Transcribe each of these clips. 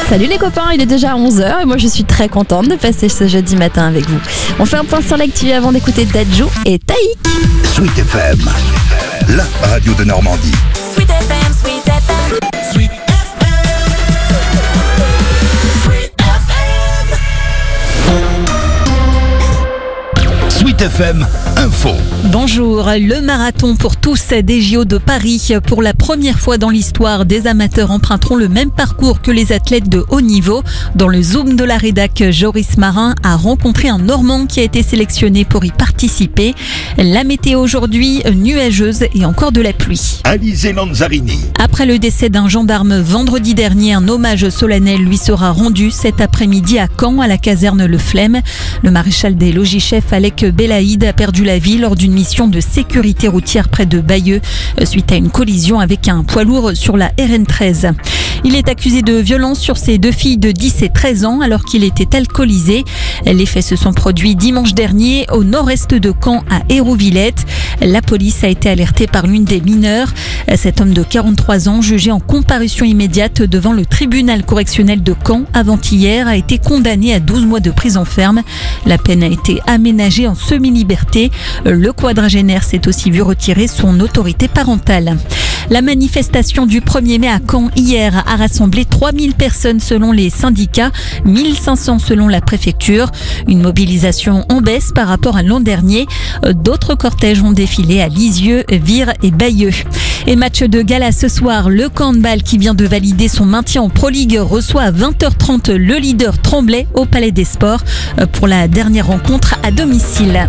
Salut les copains, il est déjà 11h et moi je suis très contente de passer ce jeudi matin avec vous. On fait un point sur l'actu avant d'écouter Dadjo et Taïk. Sweet FM, la radio de Normandie. Sweet FM, Sweet FM, Sweet FM. Sweet FM Info. Bonjour, le marathon pour tous des JO de Paris. Pour la première fois dans l'histoire, des amateurs emprunteront le même parcours que les athlètes de haut niveau. Dans le Zoom de la rédac, Joris Marin a rencontré un Normand qui a été sélectionné pour y participer. La météo aujourd'hui, nuageuse et encore de la pluie. Alizé Lanzarini. Après le décès d'un gendarme vendredi dernier, un hommage solennel lui sera rendu cet après-midi à Caen, à la caserne Le Flemme. Le maréchal des logis-chefs Alec Belaïd a perdu la vie lors d'une mission de sécurité routière près de Bayeux, suite à une collision avec un poids lourd sur la RN13. Il est accusé de violence sur ses deux filles de 10 et 13 ans alors qu'il était alcoolisé. Les faits se sont produits dimanche dernier au nord-est de Caen à Hérouvillette. La police a été alertée par l'une des mineures. Cet homme de 43 ans, jugé en comparution immédiate devant le tribunal correctionnel de Caen avant-hier, a été condamné à 12 mois de prison ferme. La peine a été aménagée en semi-liberté. Le quadragénaire s'est aussi vu retirer son autorité parentale. La manifestation du 1er mai à Caen hier a rassemblé 3000 personnes selon les syndicats, 1500 selon la préfecture. Une mobilisation en baisse par rapport à l'an dernier. D'autres cortèges ont défilé à Lisieux, Vire et Bayeux. Et match de gala ce soir, le handball qui vient de valider son maintien en Pro League reçoit à 20h30 le leader Tremblay au Palais des Sports pour la dernière rencontre à domicile.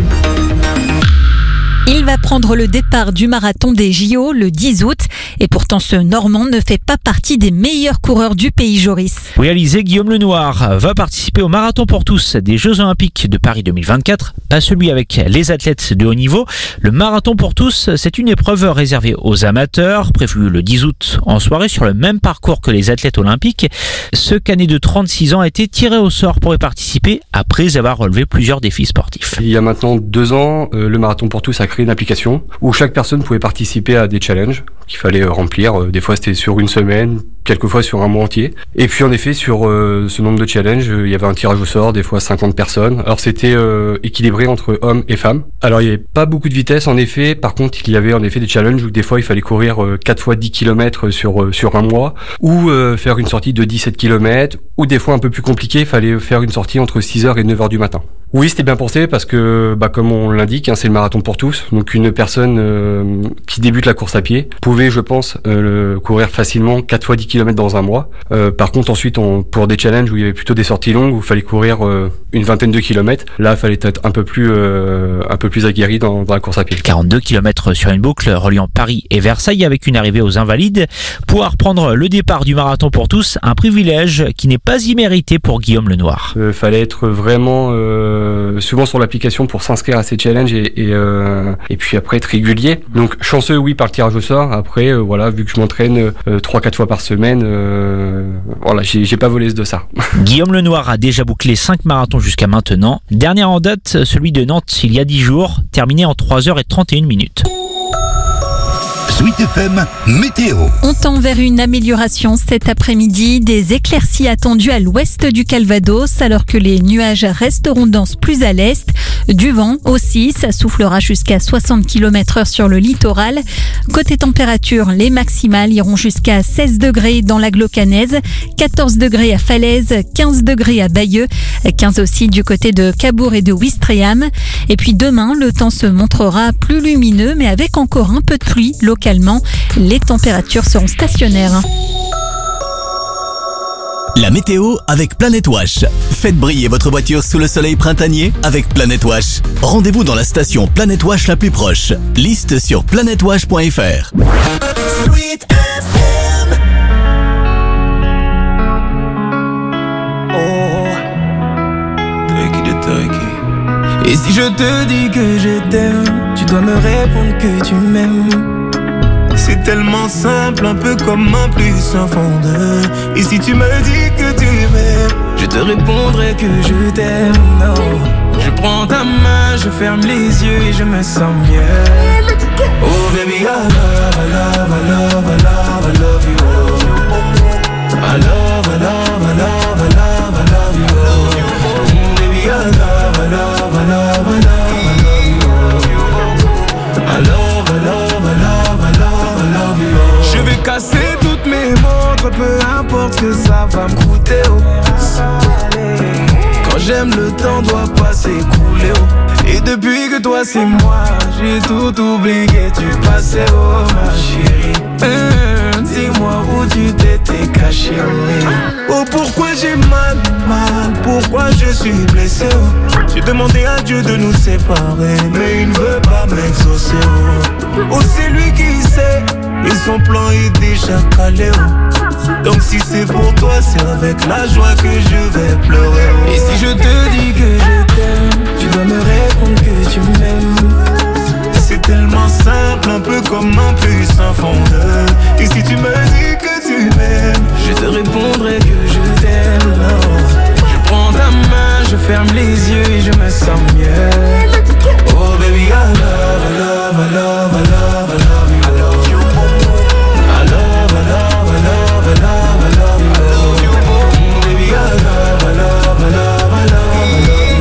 Il va prendre le départ du marathon des JO le 10 août et pourtant ce Normand ne fait pas partie des meilleurs coureurs du pays, Joris. Oui, Alizé, Guillaume Lenoir va participer au marathon pour tous des Jeux Olympiques de Paris 2024, pas celui avec les athlètes de haut niveau. Le marathon pour tous, c'est une épreuve réservée aux amateurs, prévue le 10 août en soirée sur le même parcours que les athlètes olympiques. Ce canet de 36 ans a été tiré au sort pour y participer après avoir relevé plusieurs défis sportifs. Il y a maintenant 2 ans, le marathon pour tous a créé une application où chaque personne pouvait participer à des challenges qu'il fallait remplir. Des fois c'était sur une semaine, quelquefois sur un mois entier. Et puis en effet sur ce nombre de challenges, il y avait un tirage au sort, des fois 50 personnes. Alors c'était équilibré entre hommes et femmes. Alors il n'y avait pas beaucoup de vitesse en effet, par contre il y avait en effet des challenges où des fois il fallait courir 4 fois 10 km sur un mois, ou faire une sortie de 17 km, ou des fois un peu plus compliqué, il fallait faire une sortie entre 6h et 9h du matin. Oui, c'était bien pensé parce que, comme on l'indique, c'est le marathon pour tous. Donc une personne qui débute la course à pied pouvait, je pense, courir facilement 4 fois 10 km dans un mois. Par contre, ensuite, pour des challenges où il y avait plutôt des sorties longues, où il fallait courir une vingtaine de kilomètres, là, il fallait être un peu plus aguerri dans la course à pied. 42 km sur une boucle reliant Paris et Versailles avec une arrivée aux Invalides. Pouvoir prendre le départ du marathon pour tous, un privilège qui n'est pas immérité pour Guillaume Lenoir. Fallait être vraiment souvent sur l'application pour s'inscrire à ces challenges et puis après être régulier. Donc chanceux oui par le tirage au sort. Après vu que je m'entraîne 3-4 fois par semaine, j'ai pas volé de ça. Guillaume Lenoir a déjà bouclé 5 marathons jusqu'à maintenant. Dernier en date, celui de Nantes il y a 10 jours, terminé en 3h31 minutes. Sweet FM Météo. On tend vers une amélioration cet après-midi. Des éclaircies attendues à l'ouest du Calvados alors que les nuages resteront denses plus à l'est. Du vent aussi, ça soufflera jusqu'à 60 km/h sur le littoral. Côté température, les maximales iront jusqu'à 16 degrés dans l'agglo caennaise, 14 degrés à Falaise, 15 degrés à Bayeux, 15 aussi du côté de Cabourg et de Ouistreham. Et puis demain, le temps se montrera plus lumineux mais avec encore un peu de pluie localement. Les températures seront stationnaires. La météo avec Planet Wash. Faites briller votre voiture sous le soleil printanier avec Planet Wash. Rendez-vous dans la station Planet Wash la plus proche. Liste sur planetwash.fr. Sweet FM. Et si je te dis que je t'aime, tu dois me répondre que tu m'aimes. C'est tellement simple, un peu comme un plus un fond de. Et si tu me dis que tu m'aimes, je te répondrai que je t'aime. Non, je prends ta main, je ferme les yeux et je me sens mieux. Oh baby, I love, I love, I love, I love, I love you. I love, I love, I love, I love, I love you. Baby, I love, I love, I love, I love, I love you. I love, I love, I love, I love, I love you. Je vais casser toutes mes montres, peu importe ce que ça va me coûter. Quand j'aime, le temps doit pas s'écouler. Et depuis que toi c'est moi, j'ai tout oublié, tu passais, oh ma chérie. Dis-moi où tu t'étais caché, oh pourquoi j'ai mal, pourquoi je suis blessé, oh. J'ai demandé à Dieu de nous séparer, mais il ne veut pas m'exaucer, oh c'est lui qui sait, et son plan est déjà calé, oh. Donc si c'est pour toi, c'est avec la joie que je vais pleurer, oh. Et si je te dis que je t'aime, tu dois me répondre que tu m'aimes. C'est tellement simple, un peu comme un puissant fondeur. Et si tu me dis que tu m'aimes, je te répondrai que je t'aime. Je prends ta main, je ferme les yeux et je me sens mieux. Oh baby, I love, I love, I love, I love, I love you. I love you. I love, I love, I love, I love, I love you. Baby, I love, I love, I love, I love, I love you.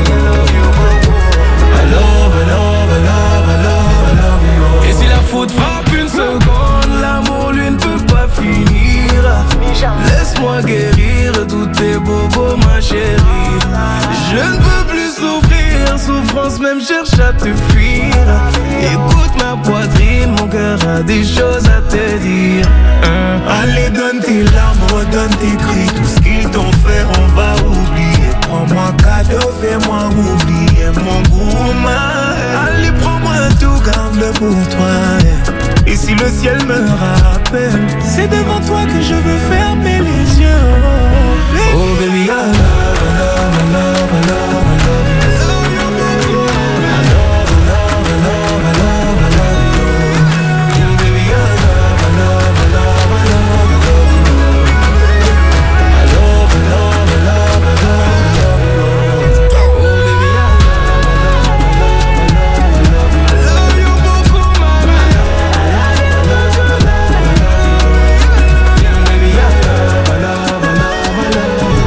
I love, I love, I love, I love. Et si la faute frappe une seconde, l'amour lui ne peut pas finir. Laisse-moi guérir tous tes bobos, ma chérie. Je ne peux plus souffrir, souffrance même cherche à te fuir. Écoute ma poitrine, mon cœur a des choses à te dire. Allez, donne tes larmes, redonne tes cris. Tout ce qu'ils t'ont fait, on va oublier. Prends-moi cadeau, fais-moi oublier mon goût, allez, prends-moi tout, garde-le pour toi. Et si le ciel me rappelle, c'est devant toi que je veux fermer les yeux. Oh baby, I love, I love, I love, I love, I love you. I love, I love, I love, I love, I love you. Baby, I love, I love, I love, I love, I love you. I love, I love, I love, I love, I love you. Oh baby, I love, I love, I love, I love, I love you. I love you beaucoup, mama. I love, I love, I love, I love you. Baby, I love, I love, I love, I love you.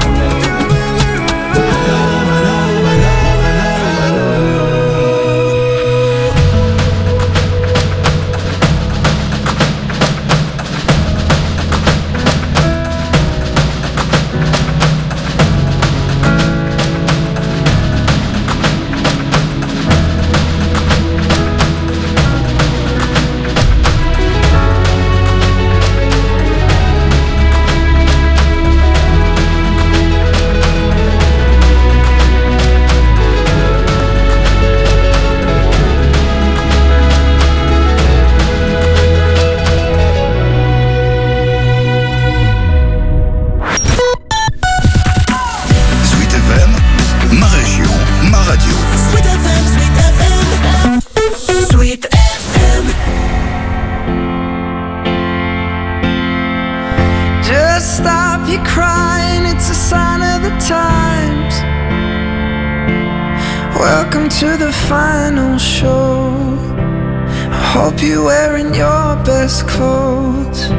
Welcome to the final show. I hope you're wearing your best clothes.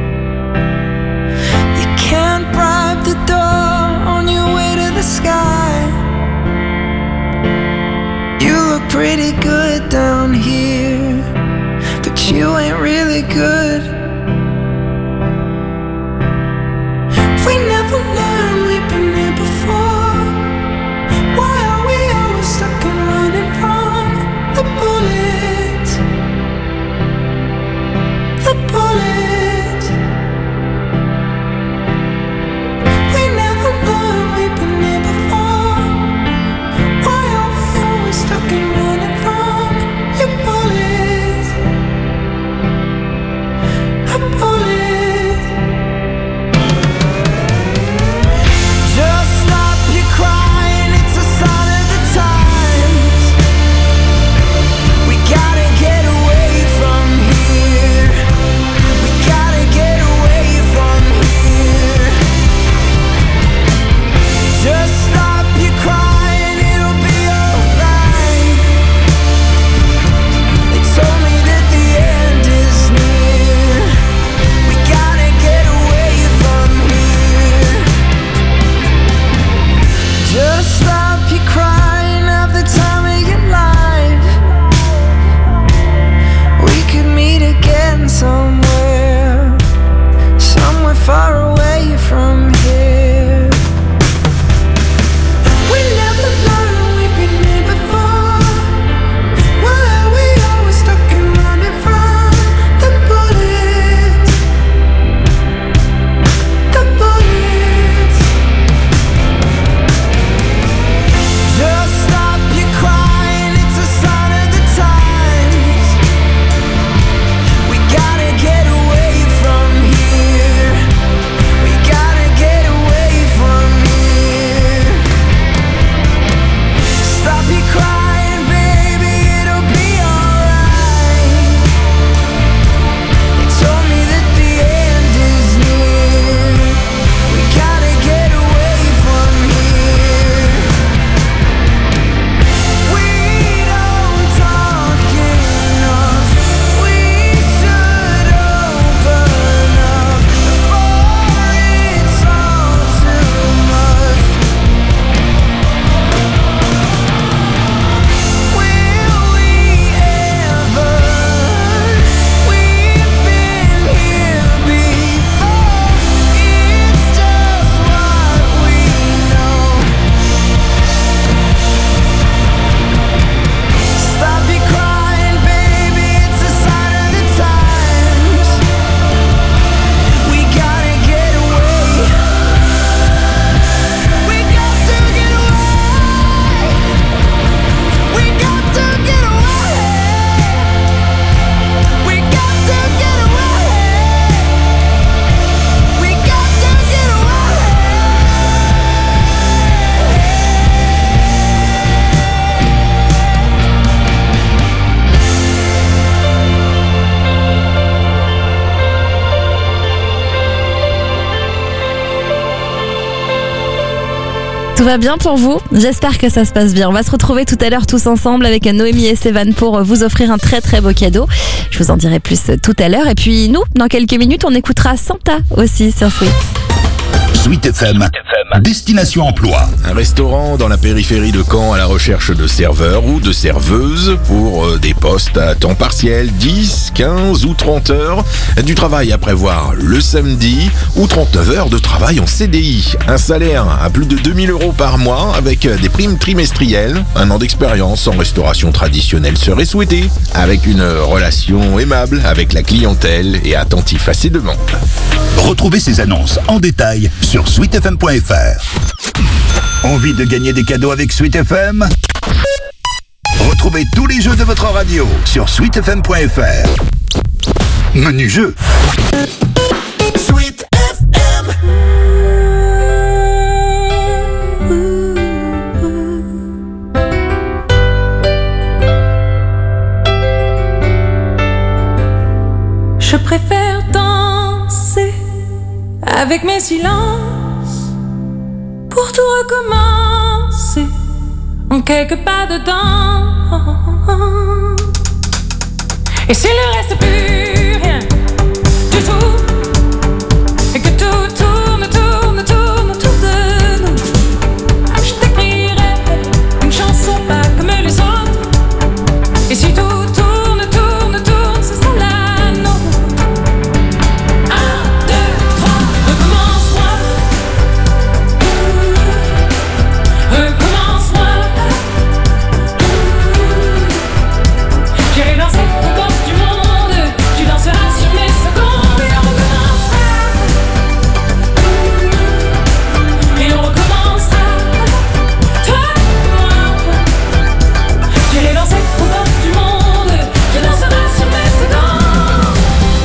You can't bribe the door on your way to the sky. You look pretty good down here, but you ain't really good. We never learned, we've been here before. Why are we always stuck and running from the bullets? The bullets. We never learned, we've been here before. Why are we always stuck and running from your bullets? va bien pour vous? J'espère que ça se passe bien. On va se retrouver tout à l'heure tous ensemble avec Noémie et Sévan pour vous offrir un très très beau cadeau. Je vous en dirai plus tout à l'heure. Et puis nous, dans quelques minutes, on écoutera Santa aussi sur Sweet. Sweet FM, destination emploi. Un restaurant dans la périphérie de Caen à la recherche de serveurs ou de serveuses pour des postes à temps partiel, 10, 15 ou 30 heures. Du travail à prévoir le samedi ou 39 heures de travail en CDI. Un salaire à plus de 2000 € par mois avec des primes trimestrielles. Un an d'expérience en restauration traditionnelle serait souhaité, avec une relation aimable avec la clientèle et attentif à ses demandes. Retrouvez ces annonces en détail sur sweetfm.fr. Envie de gagner des cadeaux avec Sweet FM? Retrouvez tous les jeux de votre radio sur sweetfm.fr. Menu jeu. Sweet FM. Je préfère danser avec mes silences pour tout recommencer en quelques pas dedans. Et s'il ne reste plus rien du tout et que tout tourne, tourne, tourne autour de nous, je t'écrirai une chanson pas comme les autres. Et si tout tourne, tourne, tourne, ce sera la nôtre. 1, 2, 3, recommence-moi. Recommence-moi. J'irai danser aux portes du monde. Tu danseras sur mes secondes. Et on recommencera. Et on recommencera. Toi et moi. J'irai danser aux portes du monde. Tu danseras sur mes secondes.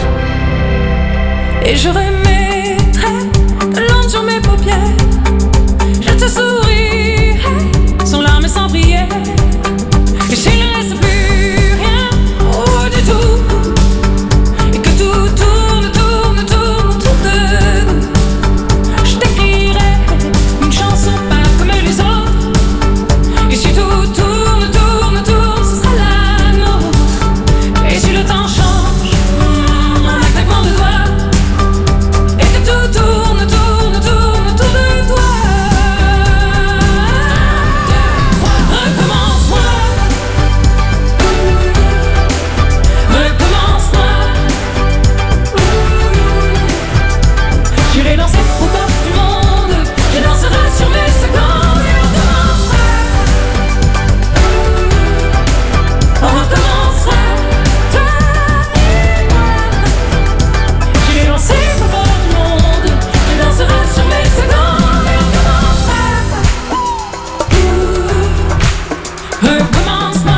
Et je remettrai de l'ombre sur mes paupières. Je te sourirai sans larmes et sans prière. Et s'il ne reste plus rien, oh du tout, et que tout tourne, tourne, tourne autour de nous, je t'écrirai une chanson pas comme les autres. Et si tout tourne, tourne, tourne, ce sera la nôtre. Et si le temps change, en un claquement de doigts, et que tout tourne, tourne, tourne autour de toi. Recommence-moi. Recommence-moi. J'irai danser aux portes du monde. Je danserai sur mes secondes. Et on recommencera. On recommencera. Toi et moi. J'irai danser aux portes du monde. Je danserai sur mes secondes. Et on recommencera. Recommence-moi.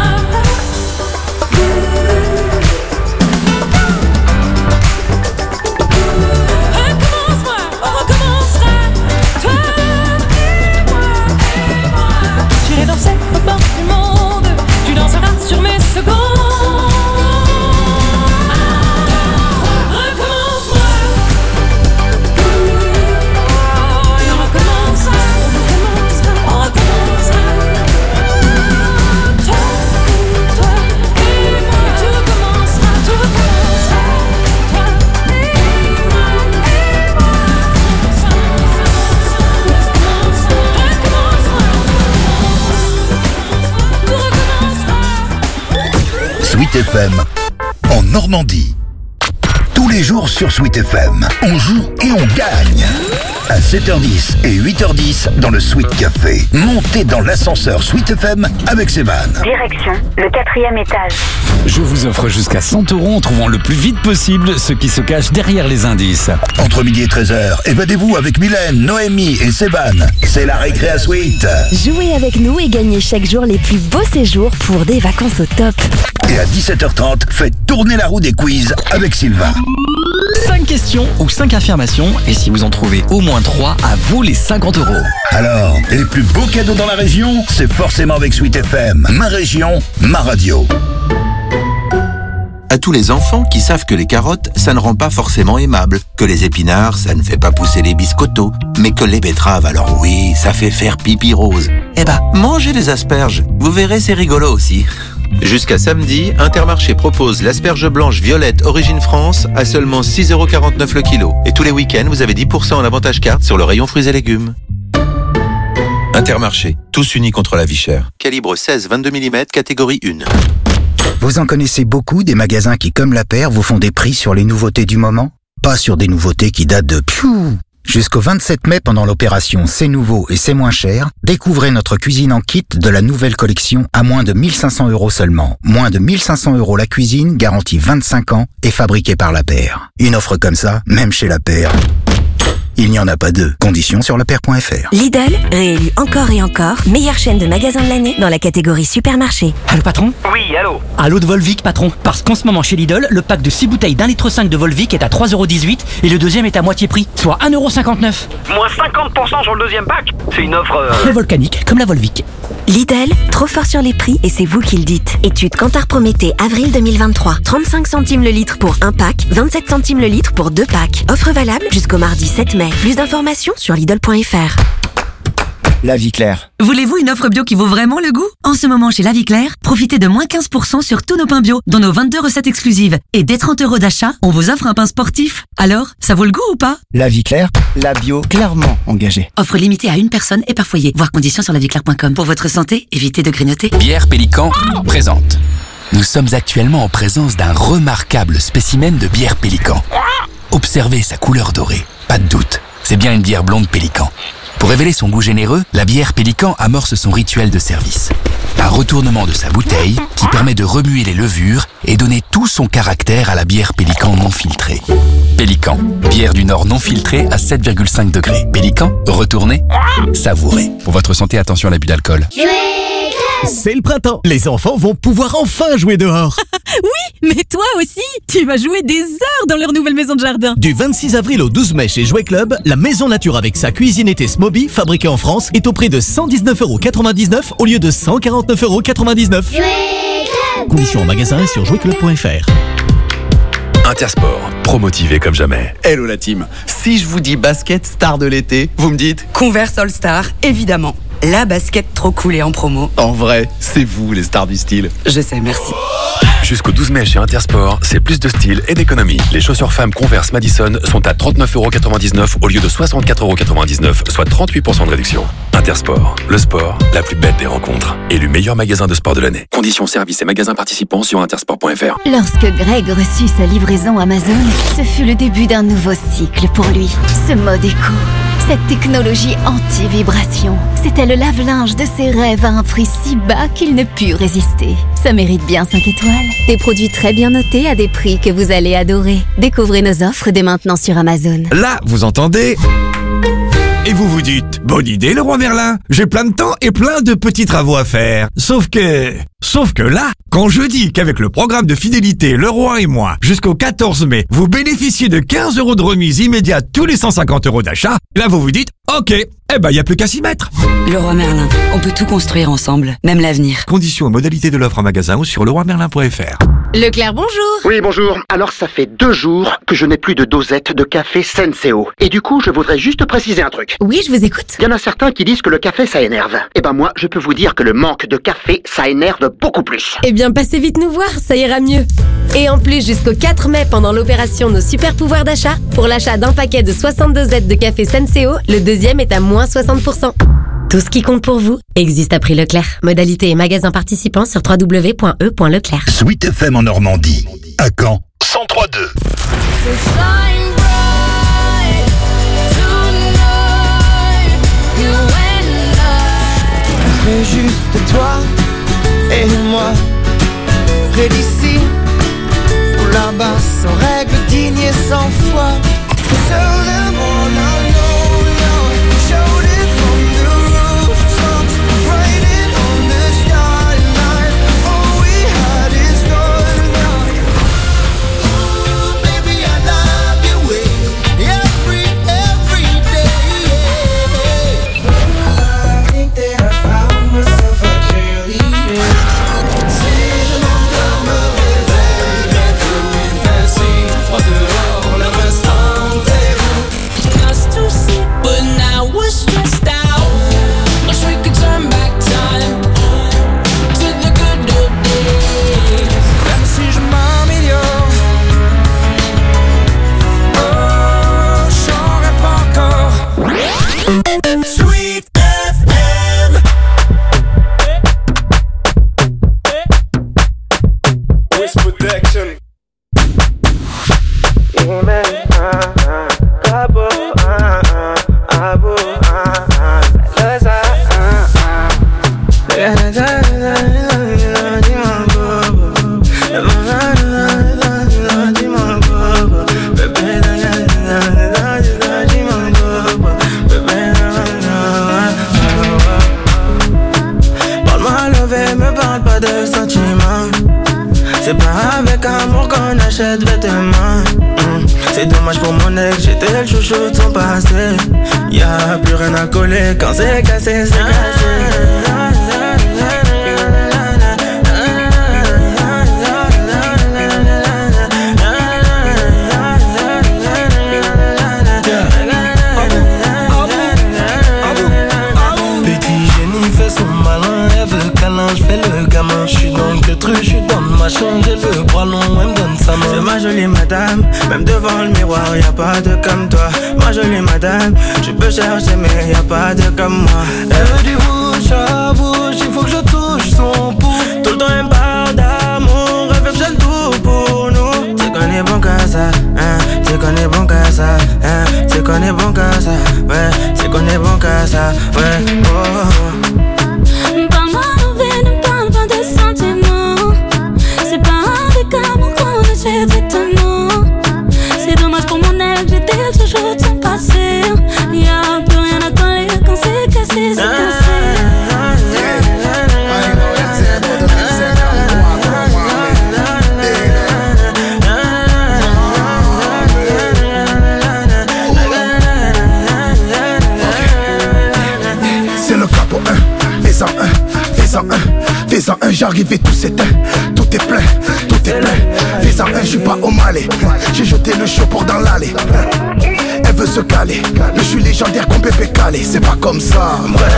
Recommence-moi, on recommencera. Toi et moi. J'irai danser aux portes du monde. Tu danseras sur mes secondes. Recommence-moi. Et on recommencera. On recommencera. Toi et moi. Tout recommencera. Tout recommencera. Toi et moi. Sweet FM en Normandie. Tous les jours sur Sweet FM, on joue et on gagne. À 7h10 et 8h10 dans le Sweet Café. Montez dans l'ascenseur Sweet FM avec Sévan. Direction le 4e étage. Je vous offre jusqu'à 100 € en trouvant le plus vite possible ce qui se cache derrière les indices. Entre midi et 13h, évadez-vous avec Mylène, Noémie et Sévan. C'est la récré à Sweet. Jouez avec nous et gagnez chaque jour les plus beaux séjours pour des vacances au top. Et à 17h30, faites tourner la roue des quiz avec Sylvain. 5 questions ou 5 affirmations, et si vous en trouvez au moins 3, à vous les 50 €. Alors, les plus beaux cadeaux dans la région, c'est forcément avec Sweet FM. Ma région, ma radio. À tous les enfants qui savent que les carottes, ça ne rend pas forcément aimable, que les épinards, ça ne fait pas pousser les biscottos, mais que les betteraves, alors oui, ça fait faire pipi rose. Eh ben, mangez les asperges, vous verrez, c'est rigolo aussi. Jusqu'à samedi, Intermarché propose l'asperge blanche violette Origine France à seulement 6,49€ le kilo. Et tous les week-ends, vous avez 10% en avantage carte sur le rayon fruits et légumes. Intermarché, tous unis contre la vie chère. Calibre 16-22 mm, catégorie 1. Vous en connaissez beaucoup des magasins qui, comme La Paire, vous font des prix sur les nouveautés du moment? Pas sur des nouveautés qui datent de Jusqu'au 27 mai, pendant l'opération C'est nouveau et c'est moins cher, découvrez notre cuisine en kit de la nouvelle collection à moins de 1500 € seulement. Moins de 1500 € la cuisine, garantie 25 ans et fabriquée par La Paire. Une offre comme ça, même chez La Paire, il n'y en a pas deux. Conditions sur lepaire.fr. Lidl, réélu encore et encore, meilleure chaîne de magasins de l'année dans la catégorie supermarché. Allô patron? Oui, allô? Allô de Volvic patron. Parce qu'en ce moment chez Lidl, le pack de 6 bouteilles d'1,5 litre de Volvic est à 3,18€ et le deuxième est à moitié prix, soit 1,59€. Moins 50% sur le deuxième pack? C'est une offre... Le volcanique, comme la Volvic. Lidl, trop fort sur les prix et c'est vous qui le dites. Étude Kantar Prométhée, avril 2023. 35 centimes le litre pour un pack, 27 centimes le litre pour 2 packs. Offre valable jusqu'au mardi 7 mai. Plus d'informations sur Lidl.fr. La Vie Claire. Voulez-vous une offre bio qui vaut vraiment le goût? En ce moment chez La Vie Claire, profitez de moins 15% sur tous nos pains bio, dont nos 22 recettes exclusives. Et dès 30 € d'achat, on vous offre un pain sportif. Alors, ça vaut le goût ou pas? La Vie Claire, la bio clairement engagée. Offre limitée à une personne et par foyer. Voir conditions sur laviclaire.com. Pour votre santé, évitez de grignoter. Bière Pélican présente. Nous sommes actuellement en présence d'un remarquable spécimen de bière Pélican. Observez sa couleur dorée. Pas de doute, c'est bien une bière blonde Pélican. Pour révéler son goût généreux, la bière Pélican amorce son rituel de service. Un retournement de sa bouteille qui permet de remuer les levures et donner tout son caractère à la bière Pélican non filtrée. Pélican, bière du Nord non filtrée à 7,5 degrés. Pélican, retournez, savourez. Pour votre santé, attention à l'abus d'alcool. C'est le printemps. Les enfants vont pouvoir enfin jouer dehors. Oui, mais toi aussi, tu vas jouer des heures dans leur nouvelle maison de jardin. Du 26 avril au 12 mai chez Jouet Club, la maison nature avec sa cuisine été Smoby, fabriquée en France, est au prix de 119,99€ au lieu de 149,99€. Conditions en magasin et sur jouetclub.fr. Intersport, promotivé comme jamais. Hello la team. Si je vous dis basket star de l'été, vous me dites Converse All Star, évidemment. La basket trop cool et en promo. En vrai, c'est vous les stars du style. Je sais, merci. Jusqu'au 12 mai chez Intersport, c'est plus de style et d'économie. Les chaussures femmes Converse Madison sont à 39,99€ au lieu de 64,99€, soit 38% de réduction. Intersport, le sport, la plus belle des rencontres. Élu meilleur magasin de sport de l'année. Conditions, services et magasins participants sur intersport.fr. Lorsque Greg reçut sa livraison Amazon, ce fut le début d'un nouveau cycle pour lui. Ce mode éco, cette technologie anti-vibration, c'était le lave-linge de ses rêves à un prix si bas qu'il ne put résister. Ça mérite bien 5 étoiles. Des produits très bien notés à des prix que vous allez adorer. Découvrez nos offres dès maintenant sur Amazon. Là, vous entendez ? Et vous vous dites, bonne idée Leroy Merlin, j'ai plein de temps et plein de petits travaux à faire. Sauf que là, quand je dis qu'avec le programme de fidélité Leroy et moi, jusqu'au 14 mai, vous bénéficiez de 15 € de remise immédiate tous les 150 € d'achat, là vous vous dites, ok, eh ben y a plus qu'à s'y mettre. Leroy Merlin, on peut tout construire ensemble, même l'avenir. Conditions et modalités de l'offre en magasin ou sur leroymerlin.fr. Leclerc, bonjour. Oui, bonjour. Alors, ça fait 2 jours que je n'ai plus de dosette de café Senseo. Et du coup, je voudrais juste préciser un truc. Oui, je vous écoute. Il y en a certains qui disent que le café, ça énerve. Eh ben moi, je peux vous dire que le manque de café, ça énerve beaucoup plus. Eh bien, passez vite nous voir, ça ira mieux. Et en plus, jusqu'au 4 mai, pendant l'opération Nos Super Pouvoirs d'achat, pour l'achat d'un paquet de 62 Z de café Senseo, le deuxième est à moins 60%. Tout ce qui compte pour vous existe à prix Leclerc. Modalité et magasin participants sur www.e.leclerc. Sweet FM en Normandie. À Caen, 103.2. C'est juste toi et moi, près d'ici ou là-bas, sans règle, digne et sans foi. So them all I know, showed it from the rooftops, writing on the skyline. All we had is gone now. Ooh, baby, I love you every day. I think that I found myself a cheerleader. C'est je m'endors mauvais. lové, me parle pas de sentiments. C'est pas avec amour qu'on achète vêtements. C'est dommage pour mon ex, j'étais le chouchou de son passé. Y'a plus rien à coller, quand c'est cassé, c'est cassé. Je fais le gamin, je suis dans le truc, je suis dans ma chambre, j'ai le bras long, elle me donne sa main. C'est ma jolie madame, même devant le miroir, y'a pas de comme toi. Ma jolie madame, je peux chercher mais y'a pas de comme moi. Elle veut du bouche à bouche, il faut que je touche son pouls. Tout le temps elle me parle d'amour, elle veut que j'aime tout pour nous. C'est qu'on est bon qu'à ça, hein, c'est qu'on est bon qu'à ça, hein, c'est qu'on est bon qu'à ça, ouais, c'est qu'on est bon qu'à ça, ouais, oh. C'est dommage pour mon ex, j'étais toujours de son passé. Y'a plus rien à coller, quand c'est cassé, c'est cassé. C'est le capo 1, fais-en un, fais-en un, fais-en un, j'arrive et tout s'éteint. Tout est plein, tout est plein. Fais-en un, j'suis pas au Malais. J'ai jeté le chaud pour dans l'allée. Elle veut se caler, mais j'suis légendaire comme Pépé Calé. C'est pas comme ça.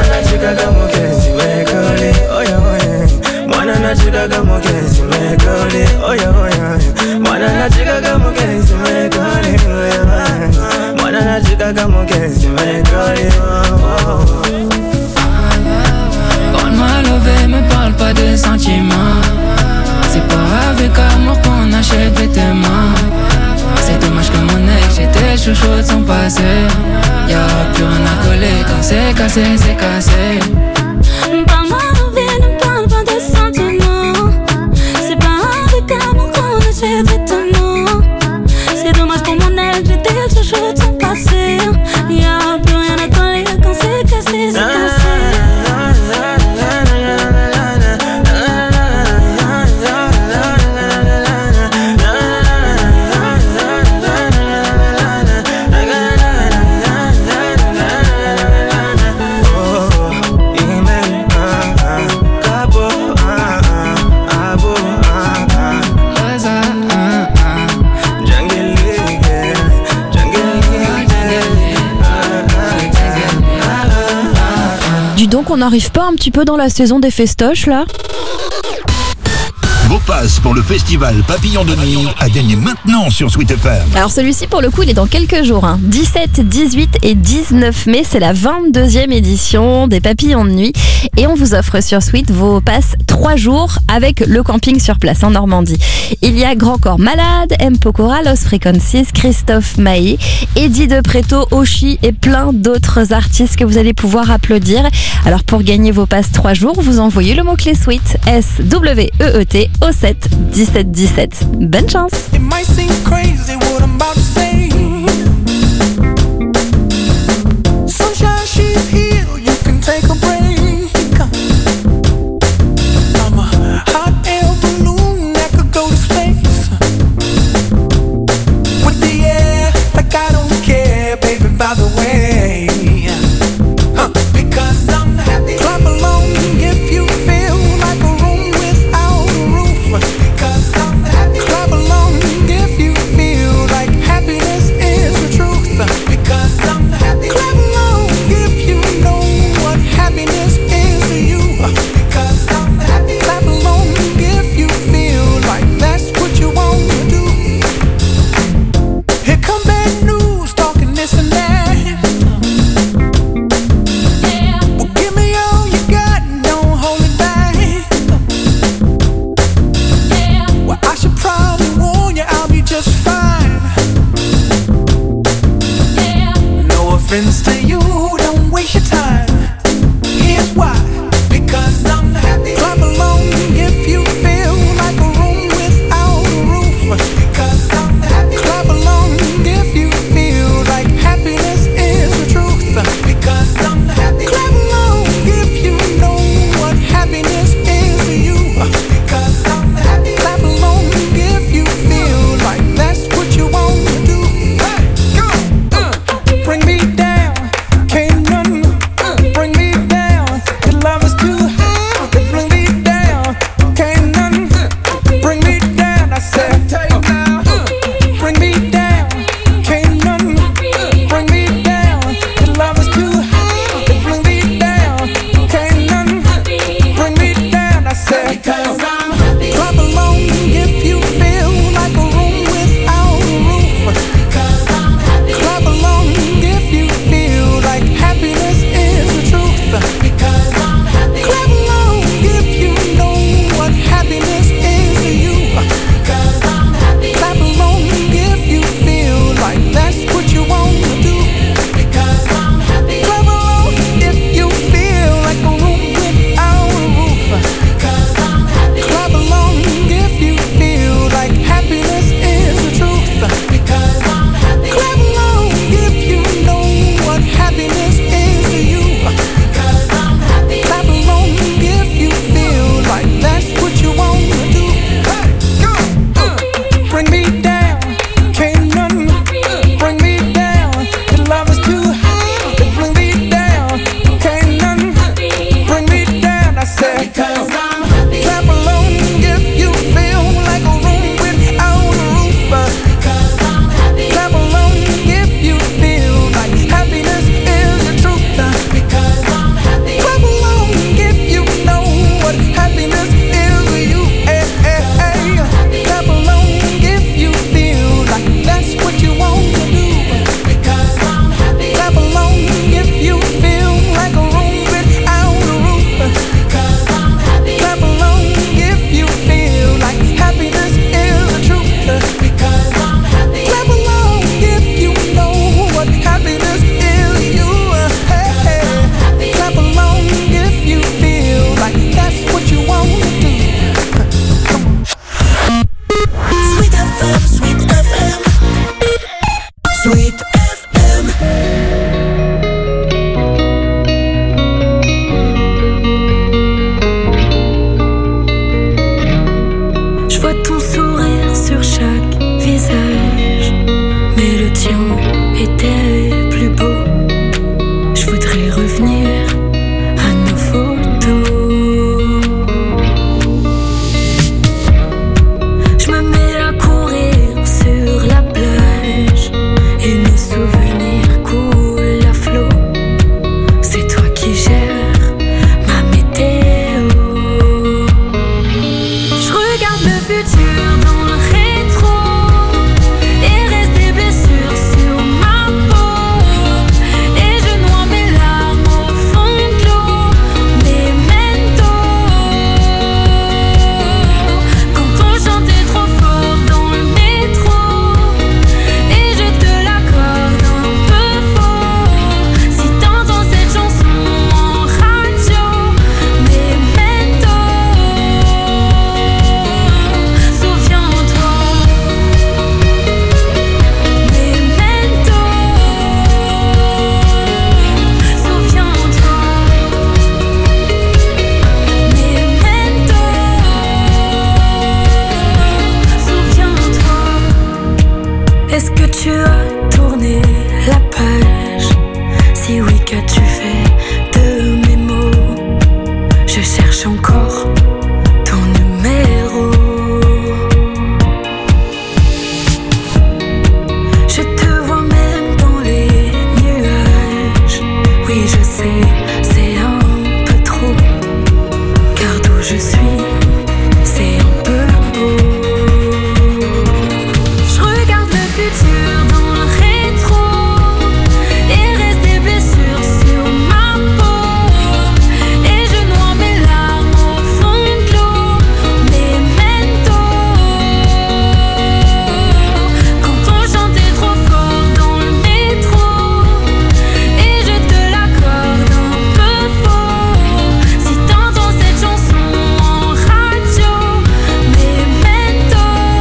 Quand m'a lové, me parle pas de sentiments. C'est pas avec amour qu'on achète vêtements. C'est dommage que mon ex, j'étais chouchou de son passé. Y'a plus rien à coller, quand c'est cassé, c'est cassé. Parle-moi de vie, ne parle pas de sentiments. C'est pas avec amour qu'on achète vêtements. C'est dommage pour mon ex, j'étais chouchou de son passé. Y'a plus rien à coller, quand c'est cassé, c'est cassé. Donc on n'arrive pas un petit peu dans la saison des festoches là? Vos passes pour le festival Papillon de Nuit à gagner maintenant sur Sweet FM. Alors celui-ci pour le coup il est dans quelques jours, hein. 17, 18 et 19 mai, c'est la 22e édition des Papillons de Nuit et on vous offre sur Sweet vos passes 3 jours avec le camping sur place en Normandie. Il y a Grand Corps Malade, M. Pokora, Los Frequencies, Christophe Maé, Eddie De Preto, Oshi et plein d'autres artistes que vous allez pouvoir applaudir. Alors pour gagner vos passes 3 jours, vous envoyez le mot-clé Sweet, S-W-E-E-T au 7 17 17. Bonne chance. It might seem crazy what I'm about to say. Sunshine, she's here, you can take a break. I'm a hot air balloon that could go to space. With the air, like I don't care, baby, by the way. Because I'm happy. Clap along if you feel like a room without a roof. Because I'm happy. Clap along if you feel like happiness is said, because I'm happy. Clap along if you feel like a room without a roof. Because I'm happy. Clap along if you feel like happiness is the truth. Because I'm happy. Clap along if you know what happiness is to you. Because I'm happy. Clap along if you feel like that's what you want to do. Because I'm happy. Clap along if you feel like a room without a roof. Because I'm happy. Clap along if you feel like happiness is the truth. Because I'm happy. Clap along if you know what happiness is to you. Because I'm happy. Clap along if you feel like that's what you want to do. Hey, go! Bring me down, can't nothing bring me down. Your love is too high to bring me down. Can't nothing bring me down. I said, because I'm happy. Clap along if you feel like a room without a roof. Because I'm happy. Clap along if you feel like happiness is the truth. Because I'm happy. Clap along if you know what happiness is to you. Hey, hey, hey. Clap along if you feel like that's what you want to do. Because I'm happy. Clap along if you feel like a room without a roof. Because I'm happy. Clap along if you feel like happiness is the truth. Because I'm happy. Clap along if you know what happiness is to you. Hey, hey. Clap along if you feel like that's what you want to do. Sweet FM, Sweet FM, Sweet FM. Je vois ton sourire sur chaque visage, mais le tien était plus beau. Je voudrais revenir à nos photos. Je me mets à courir sur la plage et nos souvenirs coulent à flot. C'est toi qui gères ma météo. Je regarde le futur dans le rétro et reste des blessures sur ma peau. Et je noie mes larmes au fond de l'eau. Memento. Quand on chantait trop fort dans le métro et je te l'accorde un peu faux. Si t'entends cette chanson en radio, Memento. Souviens-toi, Memento. Souviens-toi, Memento. Souviens-toi. Est-ce que tu as tourné la page? Si oui, qu'as-tu fait de mes mots? Je cherche encore ton numéro. Je te vois même dans les nuages. Oui, je sais, c'est un peu trop. Car d'où je suis, c'est un peu beau. Je regarde le futur dans le rétro et reste des blessures sur ma peau. Et je noie mes larmes au fond de l'eau. Memento. Quand on chantait trop fort dans le métro et je te l'accorde un peu faux. Si t'entends cette chanson en radio, Memento.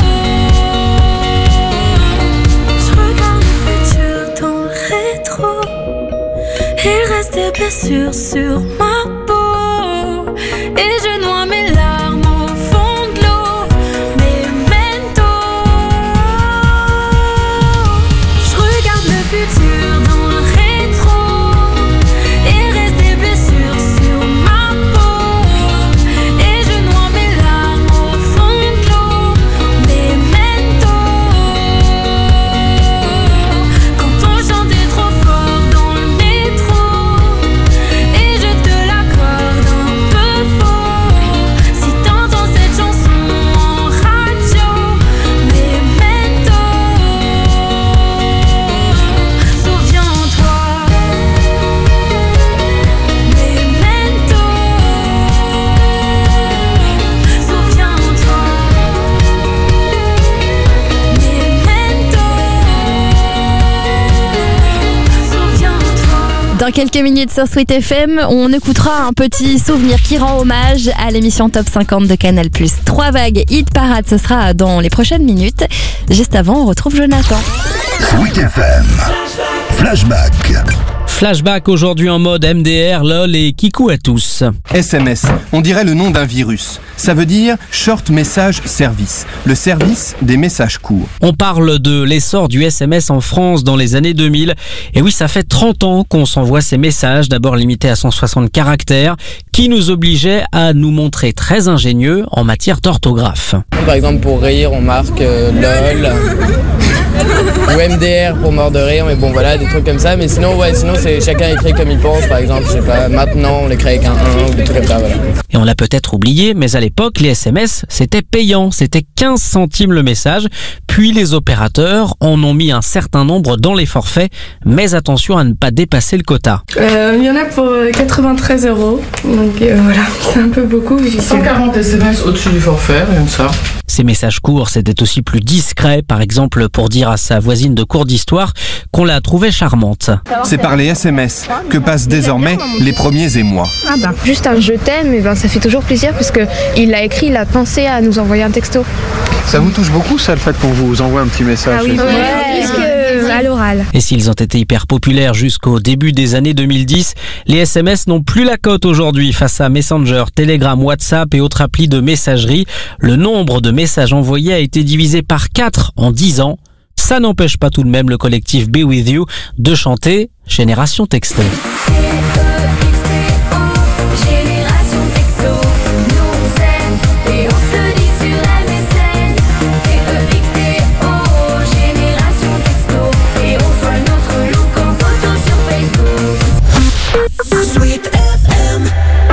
Je regarde le futur dans le rétro et reste des blessures sur ma peau. Et je noie mes larmes au fond de l'eau. Memento. Je regarde le futur dans le rétro et reste des blessures sur ma peau. Et je noie mes larmes au fond de l'eau. Memento. Quand on chantait trop fort dans le métro et je te Dans quelques minutes sur Sweet FM, on écoutera un petit souvenir qui rend hommage à l'émission Top 50 de Canal+. 3 vagues hit parade, ce sera dans les prochaines minutes. Juste avant, on retrouve Jonathan. Sweet FM. Flashback. Flashback aujourd'hui en mode MDR, LOL et Kikou à tous. SMS, on dirait le nom d'un virus. Ça veut dire Short Message Service, le service des messages courts. On parle de l'essor du SMS en France dans les années 2000. Et oui, ça fait 30 ans qu'on s'envoie ces messages, d'abord limités à 160 caractères, qui nous obligeaient à nous montrer très ingénieux en matière d'orthographe. Par exemple, pour rire, on marque LOL. Ou MDR pour mort de rire, mais bon voilà, des trucs comme ça. Mais sinon c'est chacun écrit comme il pense. Par exemple, je sais pas, maintenant on l'écrit avec un 1 ou des trucs comme ça, voilà. Et on l'a peut-être oublié, mais à l'époque, les SMS, c'était payant. C'était 15 centimes le message. Puis les opérateurs en ont mis un certain nombre dans les forfaits. Mais attention à ne pas dépasser le quota. Il y en a pour 93 €. Donc voilà, c'est un peu beaucoup. 140 SMS au-dessus du forfait, rien de ça. Ces messages courts, c'était aussi plus discret, par exemple pour dire à sa voisine de cours d'histoire qu'on la trouvait charmante. C'est par les SMS que passent désormais les premiers émois. Ah bah, juste un je t'aime, et ben ça fait toujours plaisir parce que il a écrit, il a pensé à nous envoyer un texto. Ça vous touche beaucoup ça, le fait qu'on vous envoie un petit message? Ah oui, à l'oral. Et s'ils ont été hyper populaires jusqu'au début des années 2010, les SMS n'ont plus la cote aujourd'hui face à Messenger, Telegram, WhatsApp et autres applis de messagerie. Le nombre de messages envoyés a été divisé par 4 en 10 ans. Ça n'empêche pas tout de même le collectif Be With You de chanter Génération Texto. Sweet FM.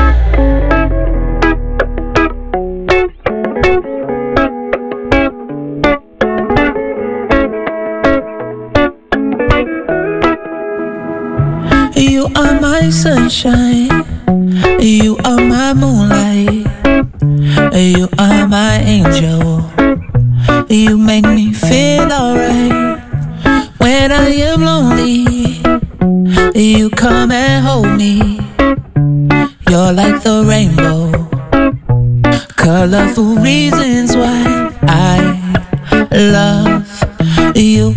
You are my sunshine, you are my moonlight, you are my angel. You make me feel alright when I am lonely. You come and hold me. You're like the rainbow, colorful reasons why I love you.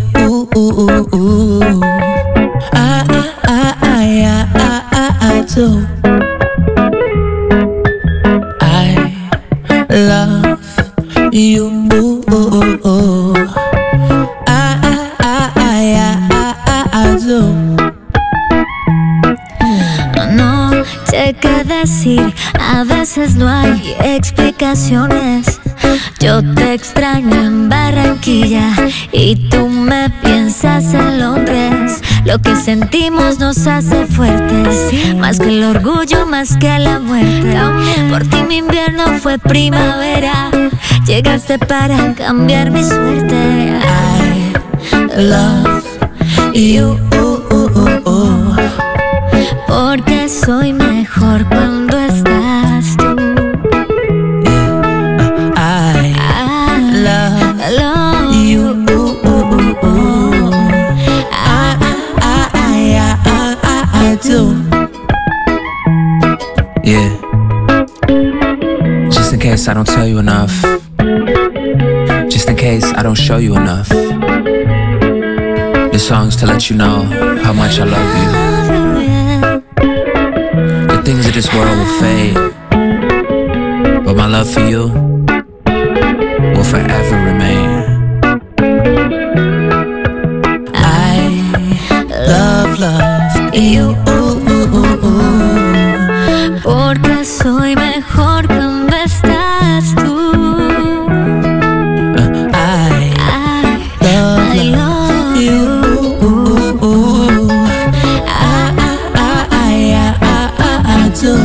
I do. I love you. I do. No sé qué decir, a veces no hay explicaciones. Yo te extraño en Barranquilla y tú me piensas en Londres. Lo que sentimos nos hace fuertes, más que el orgullo, más que la muerte. Por ti mi invierno fue primavera, llegaste para cambiar mi suerte. I love you. Porque soy mejor cuando estás tú. I love you. I do. Yeah. Just in case I don't tell you enough. Just in case I don't show you enough. This song's to let you know how much I love you. The things of this world will fade, but my love for you will forever remain. I love you. Porque soy mejor cuando estás tú. I love you. I do.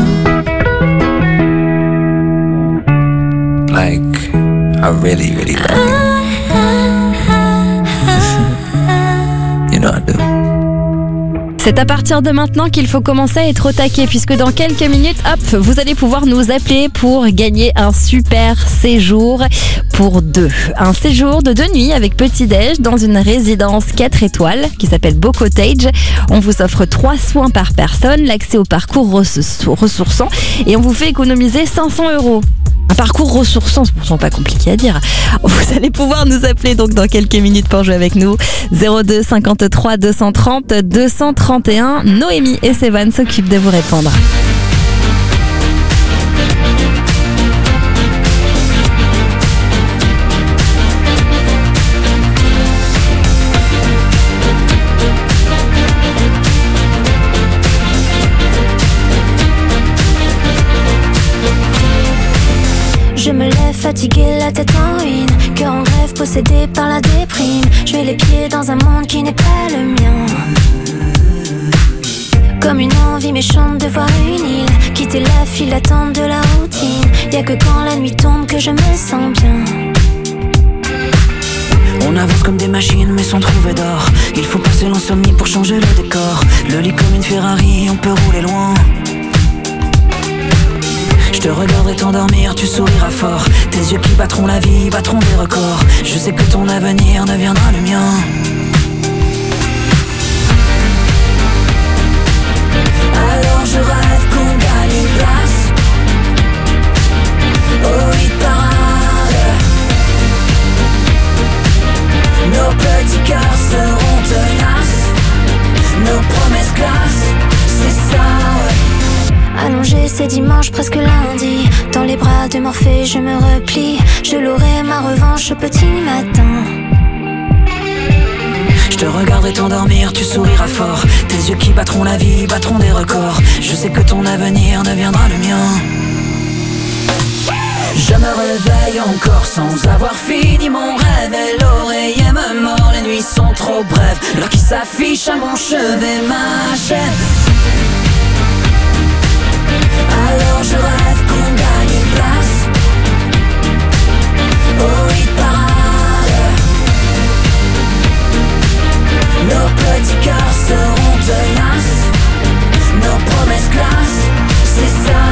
Like, I really, really love you. You know I do. C'est à partir de maintenant qu'il faut commencer à être au taquet puisque dans quelques minutes, hop, vous allez pouvoir nous appeler pour gagner un super séjour pour 2. Un séjour de 2 nuits avec petit-déj dans une résidence 4 étoiles qui s'appelle Beau Cottage. On vous offre 3 soins par personne, l'accès au parcours ressourçant et on vous fait économiser 500 €. Un parcours ressourçant, c'est pourtant pas compliqué à dire. Vous allez pouvoir nous appeler donc dans quelques minutes pour jouer avec nous. 02 53 230 231. Noémie et Sévan s'occupent de vous répondre. Je me lève fatiguée, la tête en ruine, cœur en grève, possédé par la déprime. Je mets les pieds dans un monde qui n'est pas le mien. Comme une envie méchante de voir une île, quitter la file d'attente de la routine. Y'a que quand la nuit tombe que je me sens bien. On avance comme des machines mais sans trouver d'or. Il faut passer l'insomnie pour changer le décor. Le lit comme une Ferrari, on peut rouler loin. Je te regarderai t'endormir, tu souriras fort. Tes yeux qui battront la vie, battront des records. Je sais que ton avenir deviendra le mien. Alors je rêve qu'on gagne une place au hit parade. Nos petits cœurs seront tenaces, nos promesses classent, c'est ça, ouais. Allongé, c'est dimanche, presque lundi. Dans les bras de Morphée, je me replie. Je l'aurai ma revanche au petit matin. Je te regarderai t'endormir, tu souriras fort. Tes yeux qui battront la vie, battront des records. Je sais que ton avenir deviendra le mien. Je me réveille encore sans avoir fini mon rêve. Et l'oreiller me mord, les nuits sont trop brèves. L'heure qui s'affiche à mon chevet m'achève. Alors je rêve qu'on gagne une place au hit parade. Nos petits cœurs seront tenaces, nos promesses classent, c'est ça,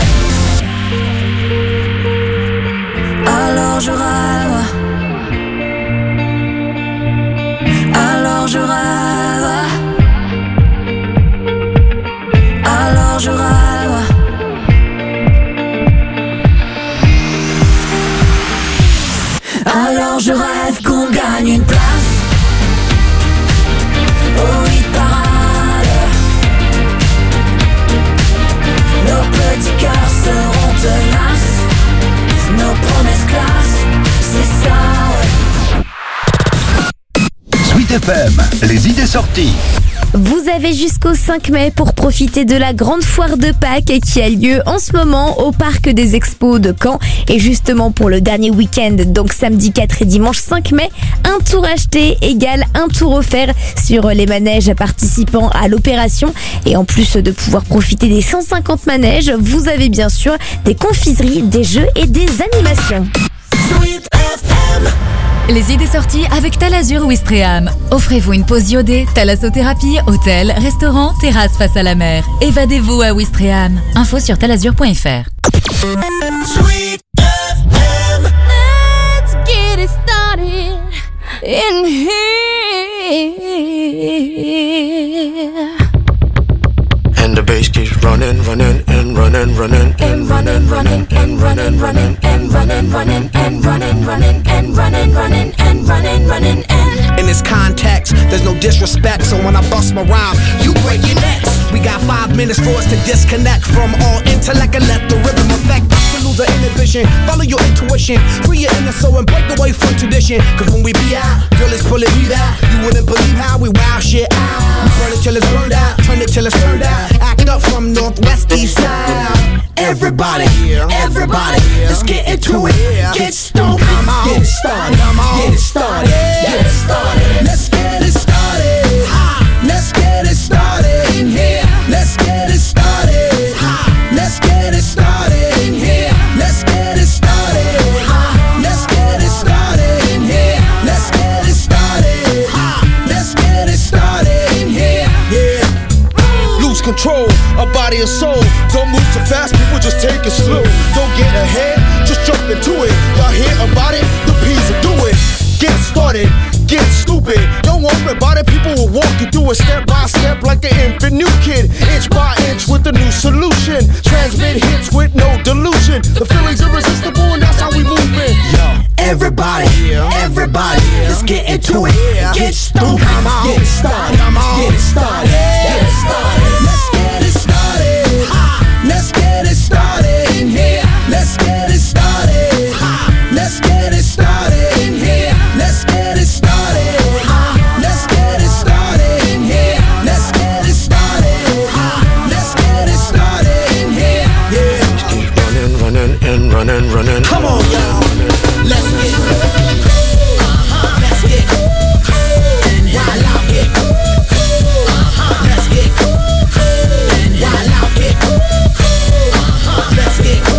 ouais. Alors je rêve. Alors je rêve. Alors je rêve. Alors je rêve qu'on gagne une place au hit parade. Nos petits cœurs seront tenaces, nos promesses classent, c'est ça, ouais. Sweet FM, les idées sorties. Vous avez jusqu'au 5 mai pour profiter de la grande foire de Pâques qui a lieu en ce moment au parc des expos de Caen. Et justement pour le dernier week-end, donc samedi 4 et dimanche 5 mai, un tour acheté égale un tour offert sur les manèges participant à l'opération. Et en plus de pouvoir profiter des 150 manèges, vous avez bien sûr des confiseries, des jeux et des animations. Sweet FM. Les idées sorties avec Talazur Ouistreham. Offrez-vous une pause iodée, thalassothérapie, hôtel, restaurant, terrasse face à la mer. Évadez-vous à Ouistreham. Info sur talazur.fr. Sweet FM. Let's get it started in here. And the bass keeps running, running, and running, running, and running, running, and running, running, and running, running, and running, running, and running, running, and running, running, and. In this context, there's no disrespect, so when I bust my rhyme, you break your necks. We got 5 minutes for us to disconnect from all intellect and let the rhythm affect us to lose our inhibition. Follow your intuition, free your inner soul and break away from tradition. Cause when we be out, girl, it's pulling me out. You wouldn't believe how we wow shit out. We burn it till it's burned out, turn it till it's turned out. Act up from northwest, east side. Everybody, everybody, let's get into it. Get stoned, get it started, get it started, get it started. Let's get it started. Let's get it started in here. Let's get it started. Let's get it started in here. Let's get it started. Let's get it started in here. Let's get it started. Let's get it started in here. Yeah. ahead, just jump into it. Y'all hear about it? The P's will do it. Get started, get stupid. Don't worry about it, people will walk you through it step by step like an infant new kid. Inch by inch with a new solution. Transmit hits with no delusion. The feeling's irresistible and that's how we move it. Yo, everybody, let's get into it. Get stupid, get started, get started, get started. Let's get it started. Let's get it started in here. Let's get it started. Let's get it started in here. Let's get it started. Let's get it started in here. Let's get it started. Let's get it started in here. Yeah. Just keep running and running. Come on, y'all. Let's get it. Let's get it. And while I get let's get it. And while I get let's get it.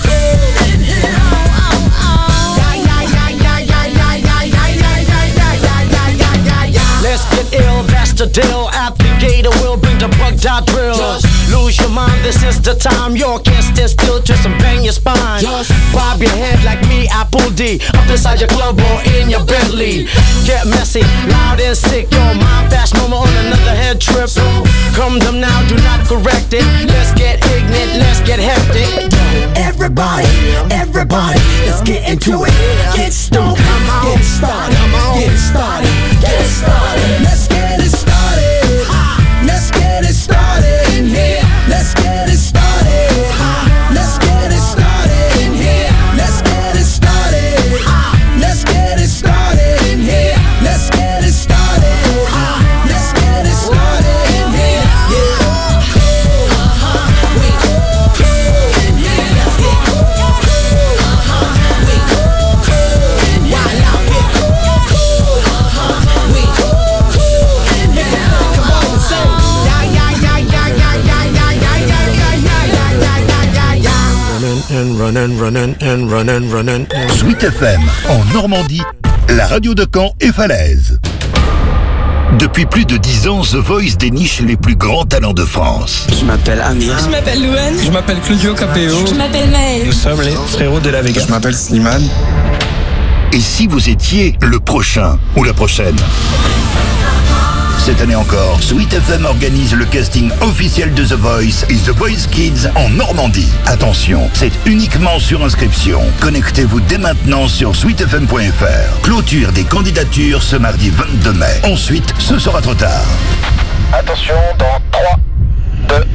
Let's get ill, that's the deal. Applicator will bring the bug dot drill. Just lose your mind, this is the time. You can't stand still, twist and bang your spine. Just bob your head like me, Apple D. Up inside your club or in your Bentley. Get messy, loud and sick. Your mind fast moment on another head trip. So come them now, do not correct it. Let's get ignorant, let's get hectic. Everybody, let's get into it. Get stoked, get started, get started, get started. Let's get it started. Let's get it started in here. Let's get it started. Let's get it started in here. Let's get it started. Let's get it started in here. Let's get it started. Let's get it started in here. Yeah. Running. Sweet FM, en Normandie, la radio de Caen et Falaise. Depuis plus de 10 ans, The Voice déniche les plus grands talents de France. Je m'appelle Amir. Je m'appelle Louane. Je m'appelle Claudio Capéo. Je m'appelle Maël. Nous sommes les frérots de la Vega. Je m'appelle Slimane. Et si vous étiez le prochain ou la prochaine? Cette année encore, Sweet FM organise le casting officiel de The Voice et The Voice Kids en Normandie. Attention, c'est uniquement sur inscription. Connectez-vous dès maintenant sur sweetfm.fr. Clôture des candidatures ce mardi 22 mai. Ensuite, ce sera trop tard. Attention, dans 3, 2, 1.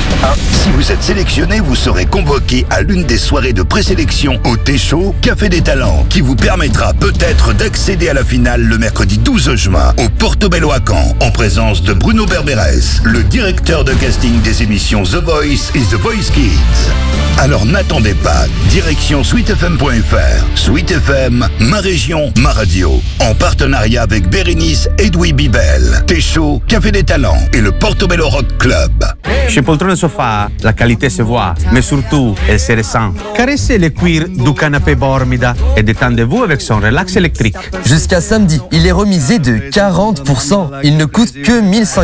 Si vous êtes sélectionné, vous serez convoqué à l'une des soirées de présélection au Téchaud, Café des Talents, qui vous permettra peut-être d'accéder à la finale le mercredi 12 juin au Portobello à Caen, en présence de Bruno Berberes, le directeur de casting des émissions The Voice et The Voice Kids. Alors n'attendez pas, direction sweetfm.fr. Sweet FM, ma région, ma radio. En partenariat avec Bérénice Edoui Bibel, Téchaud, Café des Talents et le Portobello Rock Club. Chez Poltrone Sofa, la qualité se voit, mais surtout, elle se ressent. Caressez le cuir du canapé Bormida et détendez-vous avec son relax électrique. Jusqu'à samedi, il est remisé de 40%. Il ne coûte que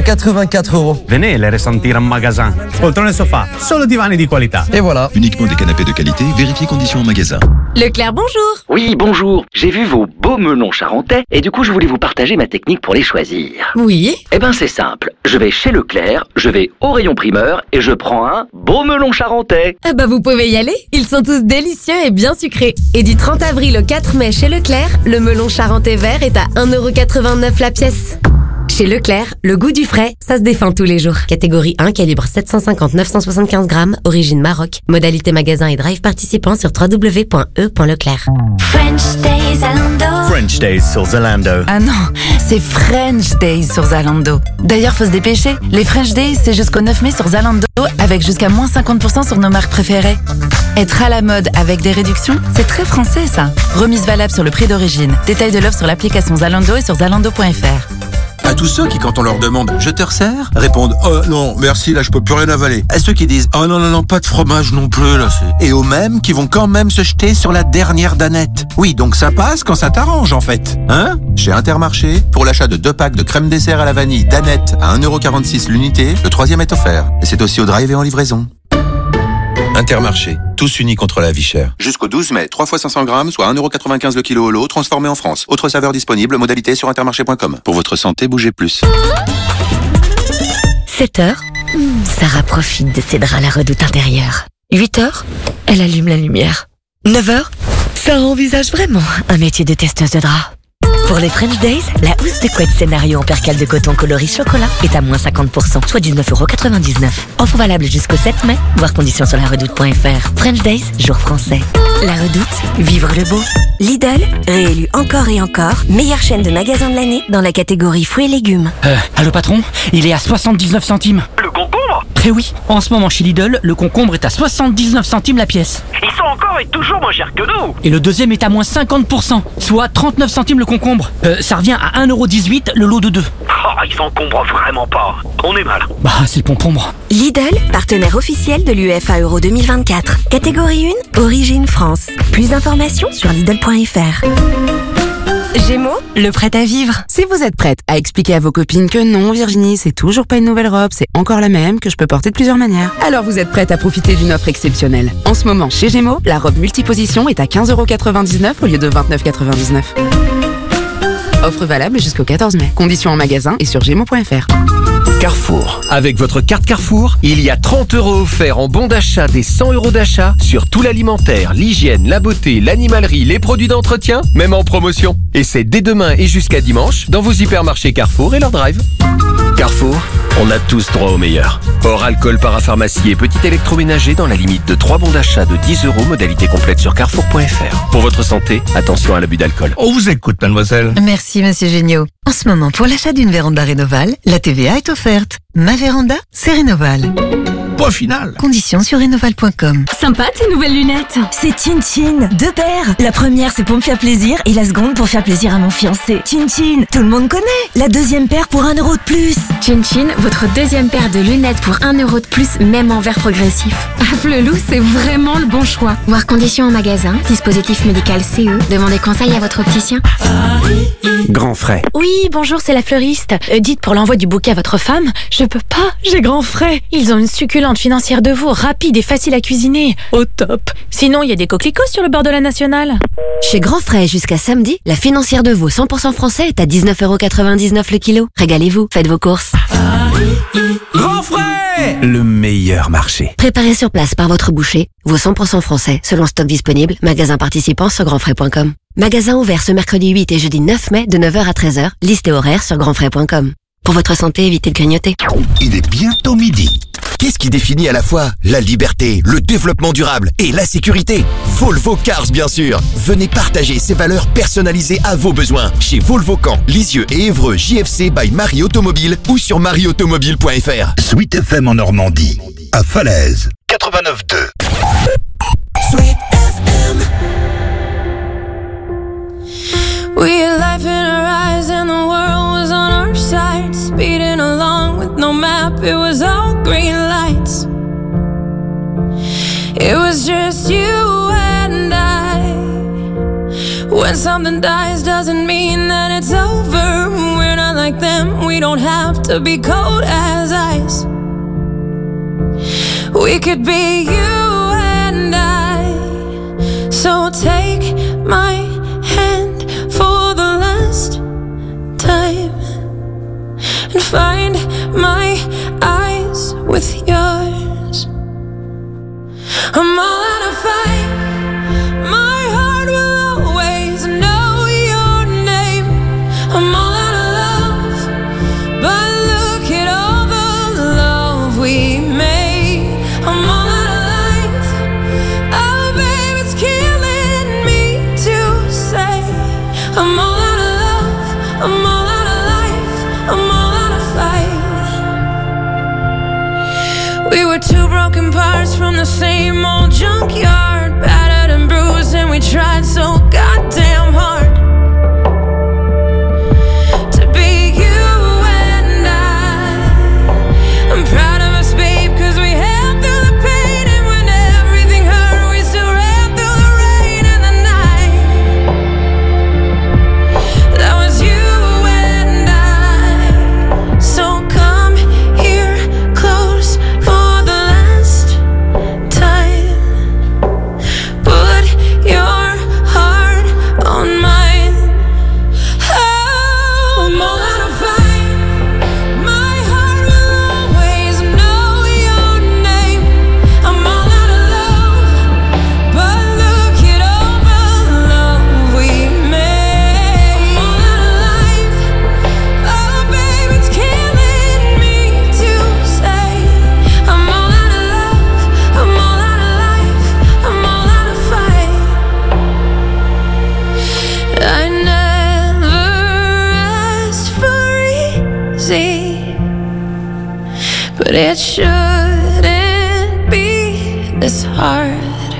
1184 €. Venez les ressentir en magasin. Poltrone Sofa, solo divani di qualità. Et voilà. Uniquement des canapés de qualité, vérifiez conditions en magasin. Leclerc, bonjour. Oui, bonjour. J'ai vu vos beaux melons charentais et du coup, je voulais vous partager ma technique pour les choisir. Oui. Eh ben, c'est simple. Je vais chez Leclerc, je vais au rayon primeur et je prends un beau melon charentais. Eh ben, vous pouvez y aller. Ils sont tous délicieux et bien sucrés. Et du 30 avril au 4 mai chez Leclerc, le melon charentais vert est à 1,89 € la pièce. Chez Leclerc, le goût du frais, ça se défend tous les jours. Catégorie 1, calibre 750-975 grammes, origine Maroc. Modalité magasin et drive participant sur www.e.leclerc. French Days Zalando. French Days sur Zalando. Ah non, c'est French Days sur Zalando. D'ailleurs, faut se dépêcher. Les French Days, c'est jusqu'au 9 mai sur Zalando, avec jusqu'à moins 50% sur nos marques préférées. Être à la mode avec des réductions, c'est très français ça. Remise valable sur le prix d'origine. Détail de l'offre sur l'application Zalando et sur zalando.fr. À tous ceux qui, quand on leur demande « Je te resserre ?» répondent « Oh non, merci, là je peux plus rien avaler ». À ceux qui disent « Oh non, pas de fromage non plus, là c'est... » Et aux mêmes qui vont quand même se jeter sur la dernière danette. Oui, donc ça passe quand ça t'arrange en fait. Hein ? Chez Intermarché, pour l'achat de 2 packs de crème dessert à la vanille danette à 1,46 € l'unité, le 3e est offert. Et c'est aussi au drive et en livraison. Intermarché, tous unis contre la vie chère. Jusqu'au 12 mai, 3 fois 500 grammes, soit 1,95€ le kilo au lot, transformé en France. Autre saveur disponible, modalité sur intermarché.com. Pour votre santé, bougez plus. 7h, Sarah profite de ses draps La Redoute intérieure. 8h, elle allume la lumière. 9h, Sarah envisage vraiment un métier de testeuse de draps. Pour les French Days, la housse de couette scénario en percale de coton coloris chocolat est à moins 50%, soit 19,99€. Offre valable jusqu'au 7 mai, voir conditions sur laredoute.fr. French Days, jour français. La Redoute, vivre le beau. Lidl, réélu encore et encore, meilleure chaîne de magasins de l'année dans la catégorie fruits et légumes. Allô patron, il est à 79 centimes. Le concombre ? Eh oui, en ce moment chez Lidl, le concombre est à 79 centimes la pièce. Ils sont encore et toujours moins chers que nous. Et le deuxième est à moins 50%, soit 39 centimes le concombre. Ça revient à 1,18€ le lot de 2. Oh, ils s'encombrent vraiment pas. On est mal. Bah, c'est le concombre. Lidl, partenaire officiel de l'UEFA Euro 2024. Catégorie 1, origine France. Plus d'informations sur Lidl.fr. Gémeaux, le prêt à vivre. Si vous êtes prête à expliquer à vos copines que non, Virginie, c'est toujours pas une nouvelle robe, c'est encore la même, que je peux porter de plusieurs manières, alors vous êtes prête à profiter d'une offre exceptionnelle. En ce moment, chez Gémeaux, la robe multiposition est à 15,99€ au lieu de 29,99€. Offre valable jusqu'au 14 mai. Conditions en magasin et sur gémeaux.fr. Carrefour. Avec votre carte Carrefour, il y a 30€ offerts en bon d'achat des 100€ d'achat sur tout l'alimentaire, l'hygiène, la beauté, l'animalerie, les produits d'entretien, même en promotion. Et c'est dès demain et jusqu'à dimanche dans vos hypermarchés Carrefour et leur drive. Carrefour, on a tous droit au meilleur. Hors alcool, parapharmacie et petit électroménager dans la limite de 3 bons d'achat de 10€, modalité complète sur carrefour.fr. Pour votre santé, attention à l'abus d'alcool. On vous écoute, mademoiselle. Merci, monsieur Géniaud. En ce moment, pour l'achat d'une véranda Rénoval, la TVA est offerte. Ma véranda, c'est Rénoval. Point final. Conditions sur rénoval.com. Sympa tes nouvelles lunettes. C'est Chin-Chin, 2 paires. La première c'est pour me faire plaisir et la seconde pour faire plaisir à mon fiancé. Chin-Chin, tout le monde connaît. La deuxième paire pour 1€ de plus. Chin-Chin, votre deuxième paire de lunettes pour 1€ de plus, même en verre progressif. Flelou, c'est vraiment le bon choix. Voir conditions en magasin, dispositif médical CE. Demandez conseil à votre opticien. Grand frais. Oui, bonjour, c'est la fleuriste. Dites pour l'envoi du bouquet à votre femme, je peux pas, j'ai grand frais. Ils ont une succulente financière de veau, rapide et facile à cuisiner. Au top. Sinon, il y a des coquelicots sur le bord de la Nationale. Chez Grand Frais, jusqu'à samedi, la financière de veau 100% français est à 19,99€ le kilo. Régalez-vous, faites vos courses. Grand frais. Le meilleur marché. Préparé sur place par votre boucher, veau 100% français, selon stock disponible, magasin participant sur grandfrais.com. Magasin ouvert ce mercredi 8 et jeudi 9 mai de 9h à 13h, liste et horaire sur grandfrais.com. Pour votre santé, évitez de grignoter. Il est bientôt midi. Qu'est-ce qui définit à la fois la liberté, le développement durable et la sécurité? Volvo Cars, bien sûr. Venez partager ces valeurs personnalisées à vos besoins chez Volvo Caen, Lisieux et Évreux, JFC by Marie Automobile ou sur marieautomobile.fr. Sweet FM en Normandie, à Falaise, 89.2. Sweet FM. We had life in our eyes and the world was on our side, speeding along with no map, it was all green lights. It was just you and I. When something dies doesn't mean that it's over. We're not like them, we don't have to be cold as ice. We could be you and I. So take my hand for the last time and find my eyes with yours. I'm all out of fight. My heart will always know your name. I'm all out of love, but look at all the love we made. I'm all out of life. Oh, babe, it's killing me to say I'm all out of love. I'm all out of life. I'm all out of fight. We were two broken parts from the same old junkyard, battered and bruised, and we tried so goddamn hard to be you and I'm proud of us, babe, cause we held through the pain, and when everything hurt, we still ran through the rain and the night. That was you and I. So come here close for the last time but it shouldn't be this hard.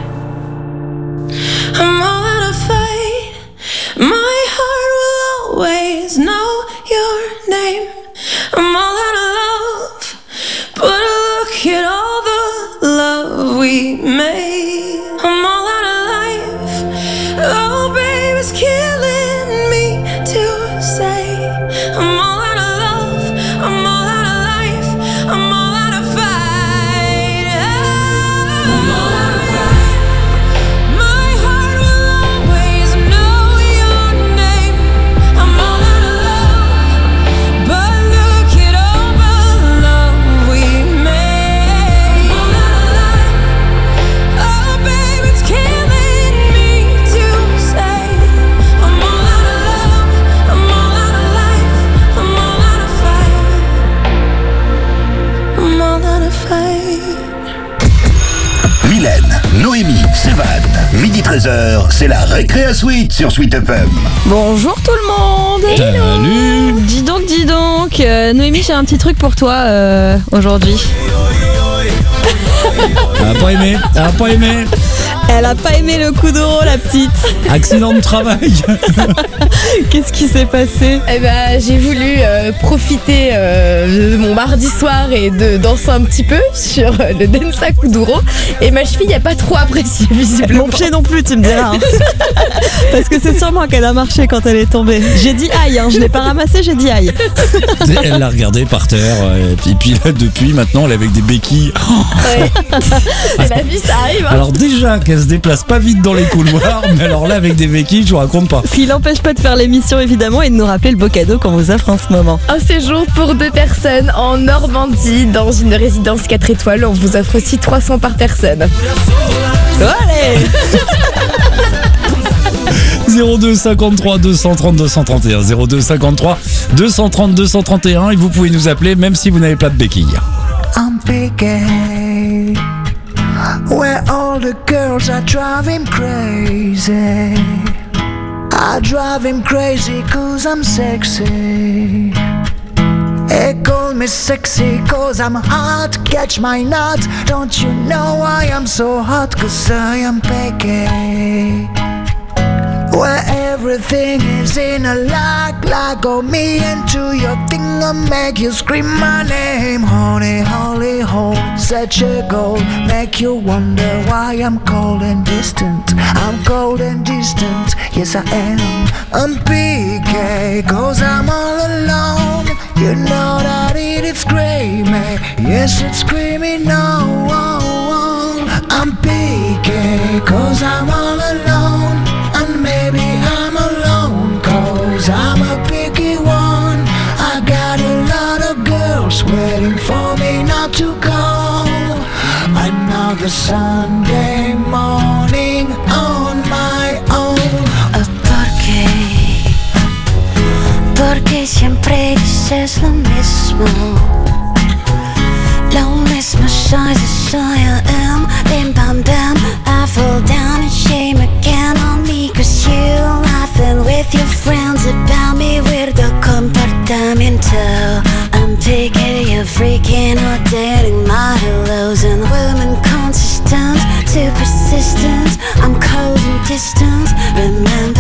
I'm all out of fight. My heart will always know your name. I'm all out of love, but look at all the love we made. I'm all out of life. Oh, babe, it's killing me to say. I'm all out of love. I'm all out of life. I'm all out of fight. I'm all out of fight. My heart will always know your name. I'm all out of love, but look at all the love we made. I'm all out of life. Oh, babe, it's killing me to say. I'm all out of love. I'm all out of life. I'm all out of fight. I'm all out of fight. Mylène, Noémie, Sévan, midi 13h, c'est la Récréa Suite sur Sweet FM. Bonjour tout le monde. Salut. Dis donc, Noémie, j'ai un petit truc pour toi aujourd'hui. Elle a pas aimé, Elle a pas aimé le coup d'euro, la petite. Accident de travail. Qu'est-ce qui s'est passé? Eh ben, j'ai voulu profiter de mon mardi soir et de danser un petit peu sur le Densa Kuduro. Et ma cheville n'a pas trop apprécié, visiblement. Mon pied non plus, tu me diras. Hein. Parce que c'est sûrement qu'elle a marché quand elle est tombée. J'ai dit aïe, hein. Je l'ai pas ramassé, j'ai dit aïe. Elle l'a regardé par terre. Et puis là, depuis, maintenant, elle est avec des béquilles. Ouais. C'est la vie, ça arrive. Hein. Alors déjà qu'elle se déplace pas vite dans les couloirs, mais alors là, avec des béquilles, je vous raconte pas. Ce qui n'empêche pas de faire l'émission, évidemment, et de nous rappeler le beau cadeau qu'on vous offre en ce moment. Un séjour pour 2 personnes en Normandie dans une résidence 4 étoiles. On vous offre aussi 300 par personne. Allez 02 53 230 231 02 53 230 231 et vous pouvez nous appeler même si vous n'avez pas de béquilles. I'm picking where all the girls are driving crazy. I drive him crazy cause I'm sexy. They call me sexy cause I'm hot. Catch my nut. Don't you know why I'm so hot? Cause I am picky. Where everything is in a lock on me into your thing and make you scream my name. Honey, holy hole, such a goal. Make you wonder why I'm cold and distant. I'm cold and distant, yes I am. I'm PK, cause I'm all alone. You know that it's screaming, yes it's screaming no. I'm PK, cause I'm all alone. And maybe I'm alone, cause I'm a picky one. I got a lot of girls waiting for me not to go. Another Sunday morning on my own. Porque siempre dices lo mismo. Lo mismo soy, I am. Bim bam bam, I fall down in shame again on me. Cause you laughing with your friends about me. Weirdo comportamiento. I'm picking you freaking out, dating my hellos. And women consistent, too persistent. I'm cold and distant. Remember